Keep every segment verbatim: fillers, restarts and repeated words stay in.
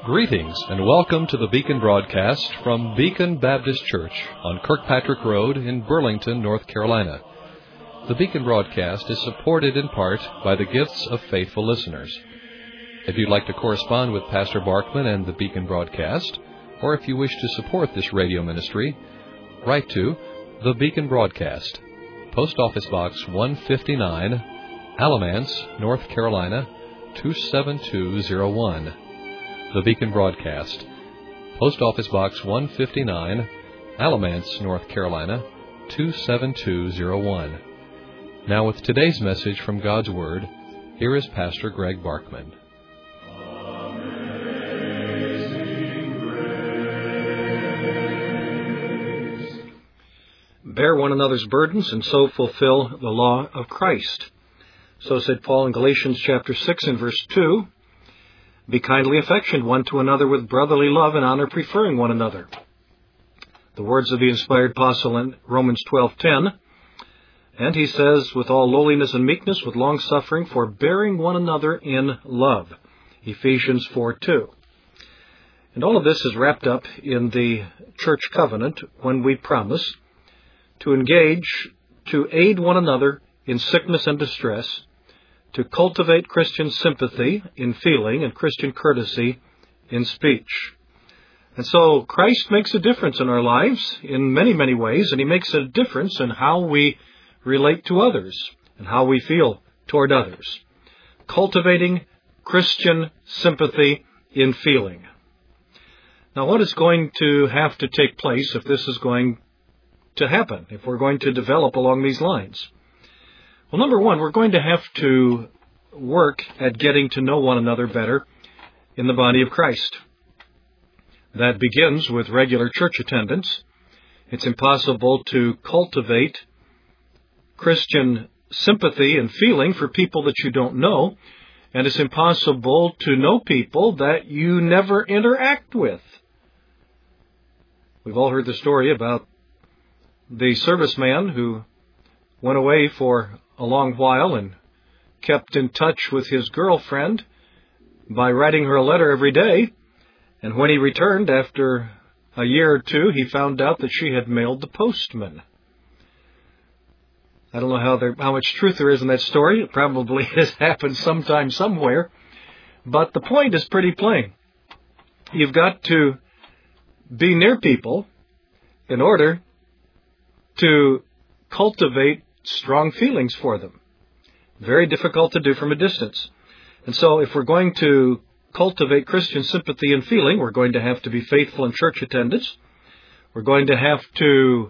Greetings and welcome to the Beacon broadcast from Beacon Baptist Church on Kirkpatrick Road in Burlington, North Carolina. The Beacon broadcast is supported in part by the gifts of faithful listeners. If you'd like to correspond with Pastor Barkman and the Beacon broadcast, or if you wish to support this radio ministry, write to the Beacon broadcast, Post Office Box one fifty-nine, Alamance, North Carolina two seven two zero one. The Beacon broadcast, Post Office Box one fifty-nine, Alamance, North Carolina two seven two zero one. Now with today's message from God's Word, here is Pastor Greg Barkman. Bear one another's burdens and so fulfill the law of Christ. So said Paul in Galatians chapter six and verse two. Be kindly affectioned one to another with brotherly love and honor, preferring one another. The words of the inspired apostle in Romans twelve ten. And he says, with all lowliness and meekness, with long suffering, forbearing one another in love. Ephesians four two. And all of this is wrapped up in the church covenant when we promise to engage, to aid one another in sickness and distress, to cultivate Christian sympathy in feeling and Christian courtesy in speech. And so Christ makes a difference in our lives in many, many ways, and He makes a difference in how we relate to others and how we feel toward others. Cultivating Christian sympathy in feeling. Now, what is going to have to take place if this is going to happen, if we're going to develop along these lines? Well, number one, we're going to have to work at getting to know one another better in the body of Christ. That begins with regular church attendance. It's impossible to cultivate Christian sympathy and feeling for people that you don't know, and it's impossible to know people that you never interact with. We've all heard the story about the serviceman who went away for a long while and kept in touch with his girlfriend by writing her a letter every day. And when he returned after a year or two, he found out that she had mailed the postman. I don't know how, there, how much truth there is in that story. It probably has happened sometime somewhere. But the point is pretty plain. You've got to be near people in order to cultivate strong feelings for them. Very difficult to do from a distance. And so if we're going to cultivate Christian sympathy and feeling, we're going to have to be faithful in church attendance. We're going to have to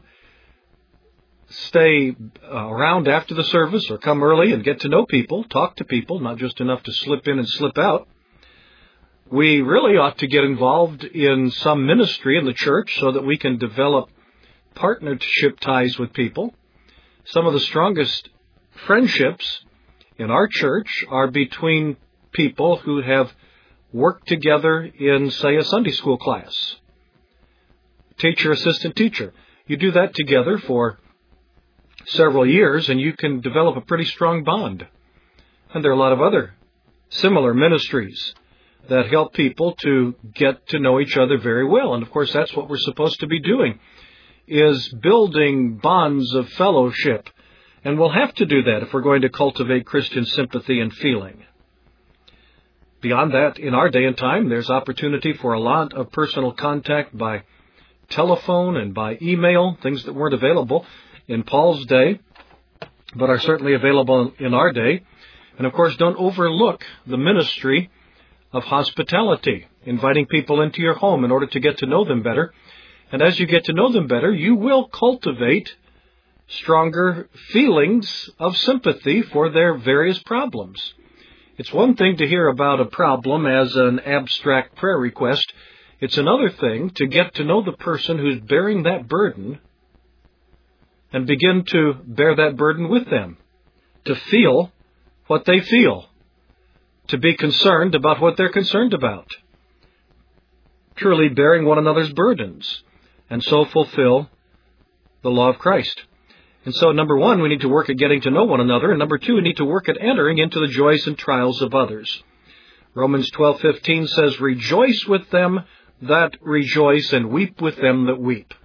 stay around after the service or come early and get to know people, talk to people, not just enough to slip in and slip out. We really ought to get involved in some ministry in the church so that we can develop partnership ties with people. Some of the strongest friendships in our church are between people who have worked together in, say, a Sunday school class. Teacher, assistant teacher. You do that together for several years and you can develop a pretty strong bond. And there are a lot of other similar ministries that help people to get to know each other very well. And of course, that's what we're supposed to be doing, is building bonds of fellowship. And we'll have to do that if we're going to cultivate Christian sympathy and feeling. Beyond that, in our day and time, there's opportunity for a lot of personal contact by telephone and by email, things that weren't available in Paul's day, but are certainly available in our day. And of course, don't overlook the ministry of hospitality, inviting people into your home in order to get to know them better. And as you get to know them better, you will cultivate stronger feelings of sympathy for their various problems. It's one thing to hear about a problem as an abstract prayer request. It's another thing to get to know the person who's bearing that burden and begin to bear that burden with them, to feel what they feel, to be concerned about what they're concerned about, truly bearing one another's burdens, and so fulfill the law of Christ. And so, number one, we need to work at getting to know one another. And number two, we need to work at entering into the joys and trials of others. Romans twelve fifteen says, "Rejoice with them that rejoice, and weep with them that weep."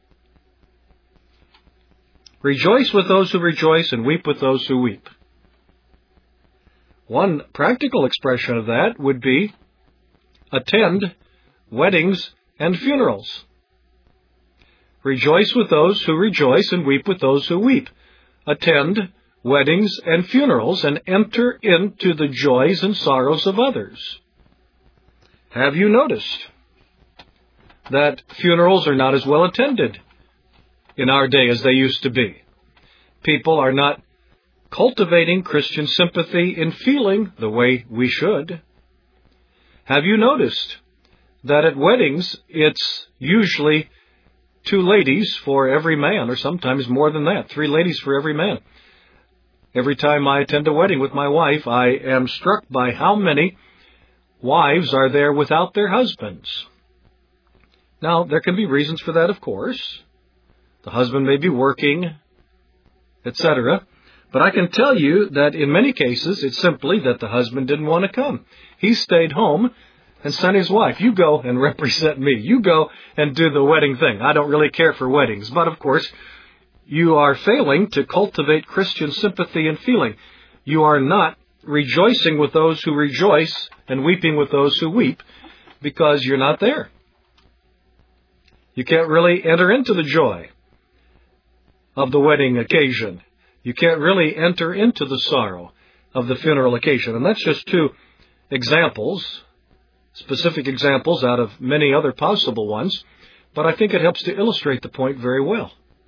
Rejoice with those who rejoice, and weep with those who weep. One practical expression of that would be attend weddings and funerals. Rejoice with those who rejoice, and weep with those who weep. Attend weddings and funerals, and enter into the joys and sorrows of others. Have you noticed that funerals are not as well attended in our day as they used to be? People are not cultivating Christian sympathy and feeling the way we should. Have you noticed that at weddings it's usually two ladies for every man, or sometimes more than that, three ladies for every man? Every time I attend a wedding with my wife, I am struck by how many wives are there without their husbands. Now, there can be reasons for that, of course. The husband may be working, et cetera. But I can tell you that in many cases, it's simply that the husband didn't want to come. He stayed home and sent his wife, "You go and represent me. You go and do the wedding thing. I don't really care for weddings." But of course, you are failing to cultivate Christian sympathy and feeling. You are not rejoicing with those who rejoice and weeping with those who weep, because you're not there. You can't really enter into the joy of the wedding occasion. You can't really enter into the sorrow of the funeral occasion. And that's just two examples, specific examples out of many other possible ones, but I think it helps to illustrate the point very well.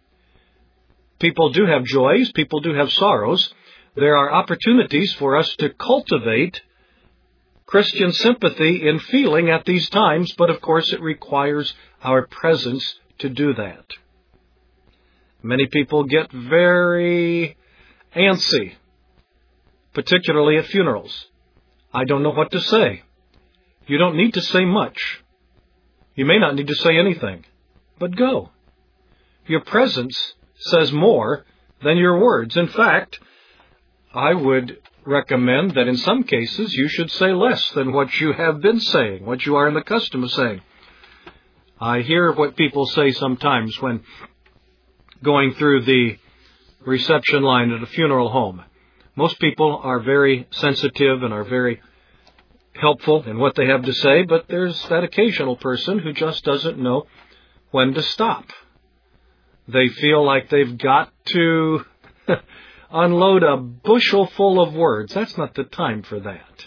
People do have joys, people do have sorrows. There are opportunities for us to cultivate Christian sympathy and feeling at these times, but of course it requires our presence to do that. Many people get very antsy, particularly at funerals. "I don't know what to say." You don't need to say much. You may not need to say anything, but go. Your presence says more than your words. In fact, I would recommend that in some cases you should say less than what you have been saying, what you are in the custom of saying. I hear what people say sometimes when going through the reception line at a funeral home. Most people are very sensitive and are very helpful in what they have to say, but there's that occasional person who just doesn't know when to stop. They feel like they've got to unload a bushel full of words. That's not the time for that.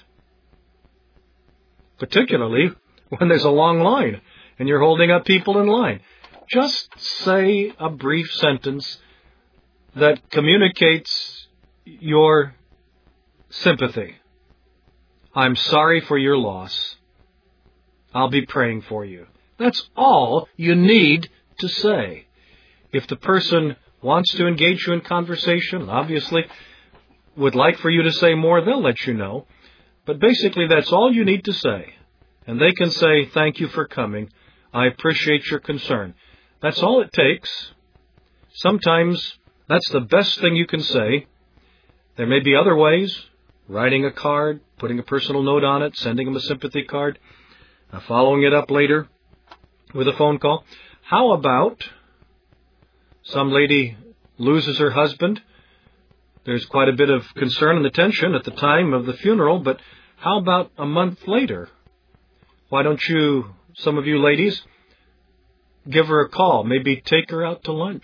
Particularly when there's a long line and you're holding up people in line. Just say a brief sentence that communicates your sympathy. "I'm sorry for your loss. I'll be praying for you." That's all you need to say. If the person wants to engage you in conversation, obviously would like for you to say more, they'll let you know. But basically, that's all you need to say. And they can say, "Thank you for coming. I appreciate your concern." That's all it takes. Sometimes that's the best thing you can say. There may be other ways: writing a card, putting a personal note on it, sending them a sympathy card, uh, following it up later with a phone call. How about some lady loses her husband? There's quite a bit of concern and attention at the time of the funeral, but how about a month later? Why don't you, some of you ladies, give her a call, maybe take her out to lunch.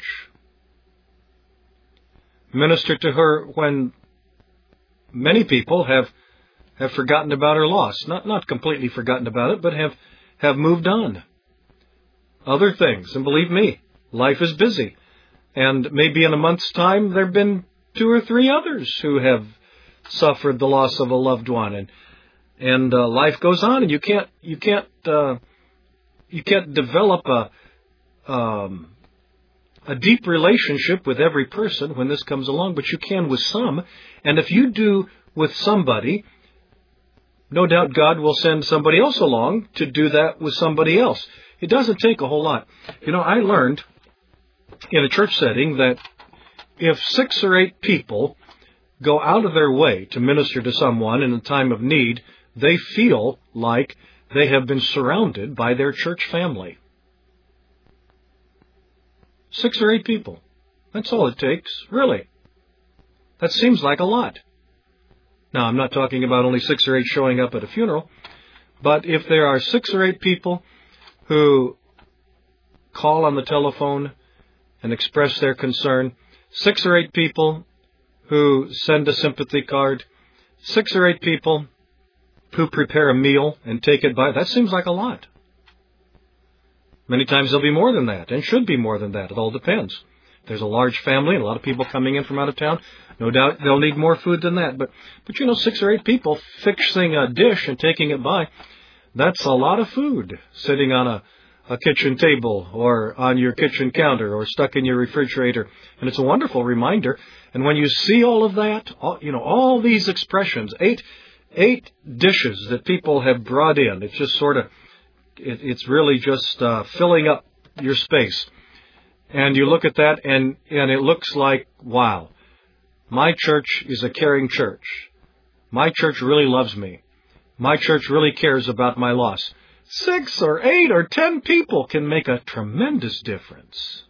Minister to her when many people have have forgotten about her loss. Not not completely forgotten about it, but have, have moved on. Other things. And believe me, life is busy. And maybe in a month's time, there have been two or three others who have suffered the loss of a loved one. And and uh, life goes on, and you can't you can't uh, you can't develop a um, a deep relationship with every person when this comes along, but you can with some. And if you do with somebody, no doubt God will send somebody else along to do that with somebody else. It doesn't take a whole lot. You know, I learned in a church setting that if six or eight people go out of their way to minister to someone in a time of need, they feel like they have been surrounded by their church family. Six or eight people. That's all it takes, really. That seems like a lot. Now, I'm not talking about only six or eight showing up at a funeral, but if there are six or eight people who call on the telephone and express their concern, six or eight people who send a sympathy card, six or eight people who prepare a meal and take it by, that seems like a lot. Many times there'll be more than that, and should be more than that. It all depends. If there's a large family and a lot of people coming in from out of town, no doubt they'll need more food than that. But, but you know, six or eight people fixing a dish and taking it by, that's a lot of food sitting on a, a kitchen table or on your kitchen counter or stuck in your refrigerator. And it's a wonderful reminder. And when you see all of that, all, you know, all these expressions, eight, eight dishes that people have brought in, it's just sort of, it, it's really just uh, filling up your space. And you look at that and, and it looks like, wow, my church is a caring church. My church really loves me. My church really cares about my loss. Six or eight or ten people can make a tremendous difference.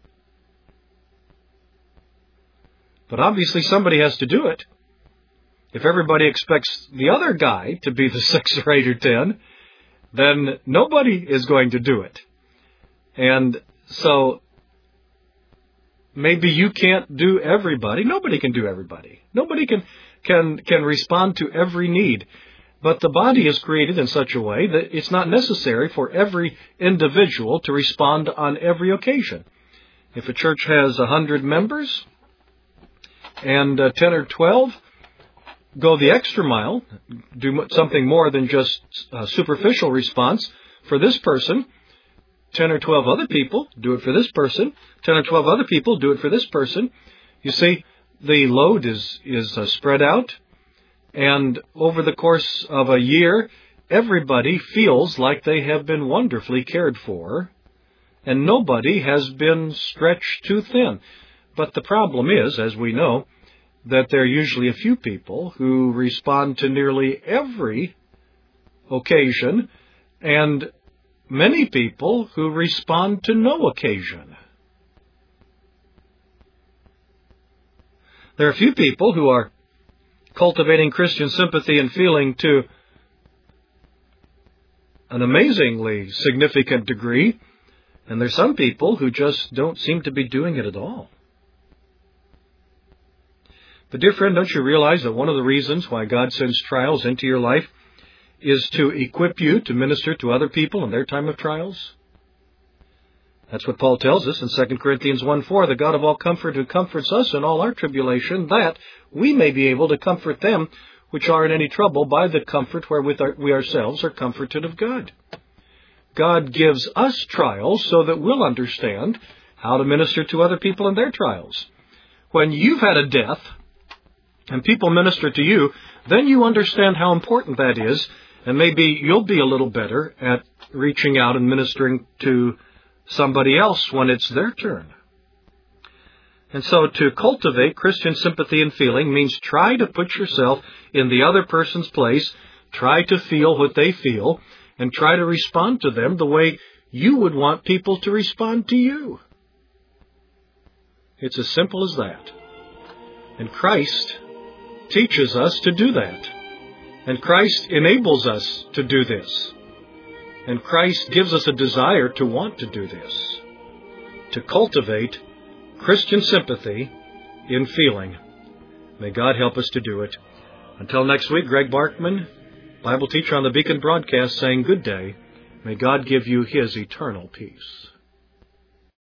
But obviously somebody has to do it. If everybody expects the other guy to be the six or eight or ten, then nobody is going to do it. And so maybe you can't do everybody. Nobody can do everybody. Nobody can can can respond to every need. But the body is created in such a way that it's not necessary for every individual to respond on every occasion. If a church has a hundred members and uh, ten or twelve go the extra mile, do something more than just a superficial response for this person, ten or twelve other people do it for this person, ten or twelve other people do it for this person. You see, the load is, is uh, spread out. And over the course of a year, everybody feels like they have been wonderfully cared for, and nobody has been stretched too thin. But the problem is, as we know, that there are usually a few people who respond to nearly every occasion, and many people who respond to no occasion. There are a few people who are cultivating Christian sympathy and feeling to an amazingly significant degree, and there's some people who just don't seem to be doing it at all. But dear friend, don't you realize that one of the reasons why God sends trials into your life is to equip you to minister to other people in their time of trials? That's what Paul tells us in Second Corinthians one four, the God of all comfort who comforts us in all our tribulation, that we may be able to comfort them which are in any trouble by the comfort wherewith we ourselves are comforted of God. God gives us trials so that we'll understand how to minister to other people in their trials. When you've had a death and people minister to you, then you understand how important that is, and maybe you'll be a little better at reaching out and ministering to somebody else when it's their turn. And so to cultivate Christian sympathy and feeling means try to put yourself in the other person's place, try to feel what they feel, and try to respond to them the way you would want people to respond to you. It's as simple as that. And Christ teaches us to do that. And Christ enables us to do this. And Christ gives us a desire to want to do this, to cultivate Christian sympathy in feeling. May God help us to do it. Until next week, Greg Barkman, Bible teacher on the Beacon Broadcast, saying good day. May God give you His eternal peace.